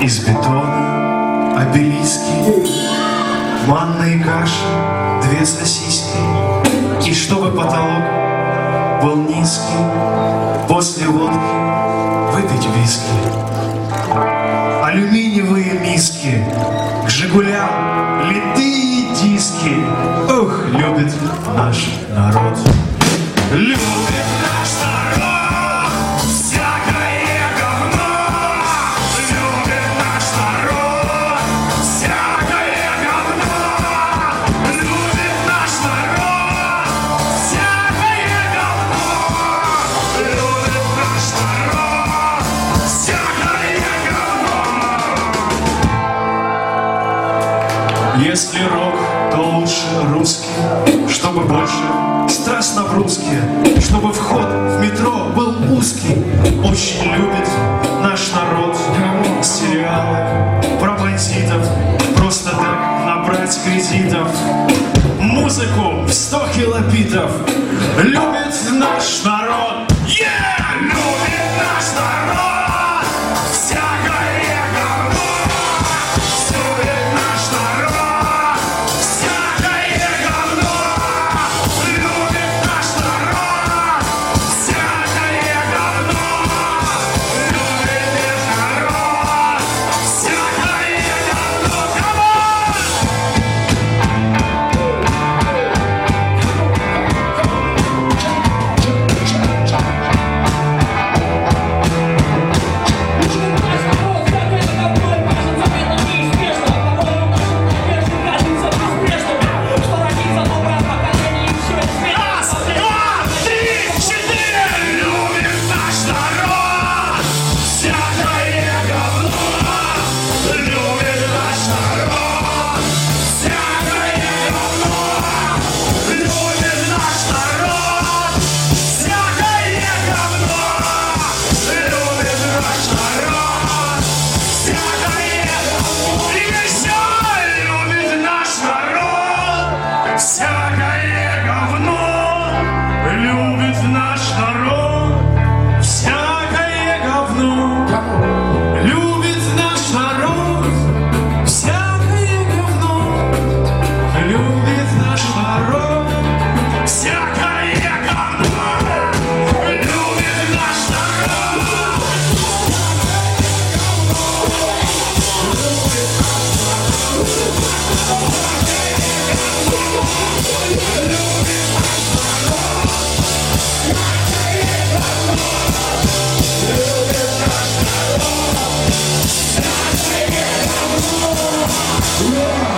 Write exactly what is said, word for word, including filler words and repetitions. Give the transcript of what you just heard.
из бетона обелиски, манные каши, две сосиски, и чтобы потолок был низкий, после водки выпить виски. Алюминиевые миски, к «Жигулям» литые диски. Ух, любит наш народ. Любит наш народ всякое говно. Любит наш народ всякое говно. Любит наш народ всякое говно. Любит наш народ всякое говно. Если рок, то лучше русский, чтобы больше страстно в русские, чтобы вход в метро был узкий. Очень любит наш народ сериалы про бандитов, просто так набрать кредитов. Музыку в сто килобитов любит наш народ. Yeah! Любит наш народ всякое говно. Любит наш народ всякое говно. Любит наш народ всякое говно. Любит наш народ всякое говно. Yeah!